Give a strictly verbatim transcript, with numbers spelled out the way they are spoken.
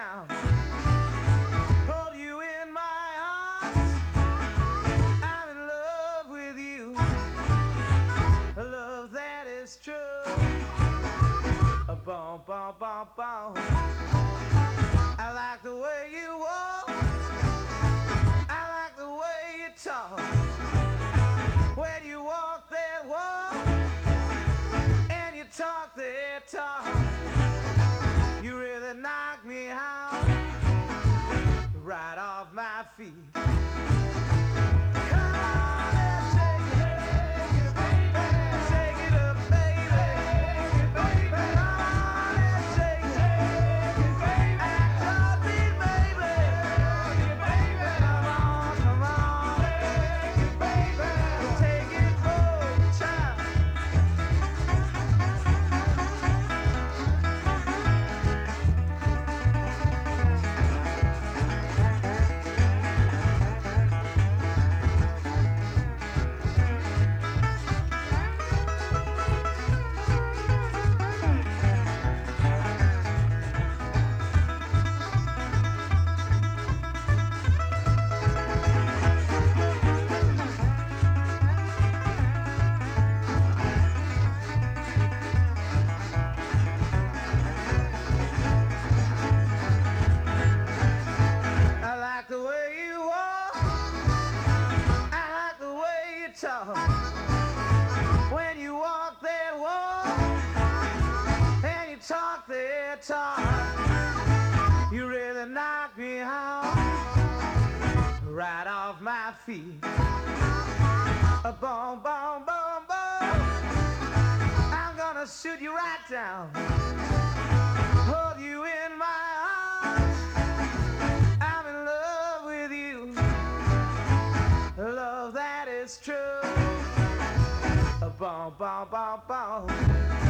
down, hold you in my arms. I'm in love with you, a love that is true. A bum, bum, bum, bum. I like the way you walk, I like the way you talk. When you walk that walk, and you talk that talk, you really knock me out, right off my feet. Come on and shake it, baby. Shake it up, baby. Come on and shake it, baby. Act upbeat, baby. Come on, come on, baby. Take it for a child. I like the way you walk, I like the way you talk. When you walk that walk, and you talk that talk, you really knock me out, right off my feet. A boom, boom, boom, boom. I'm gonna shoot you right down, hold you in my arms. I'm in love with you, love that is true. A bum, bum, bum, bum.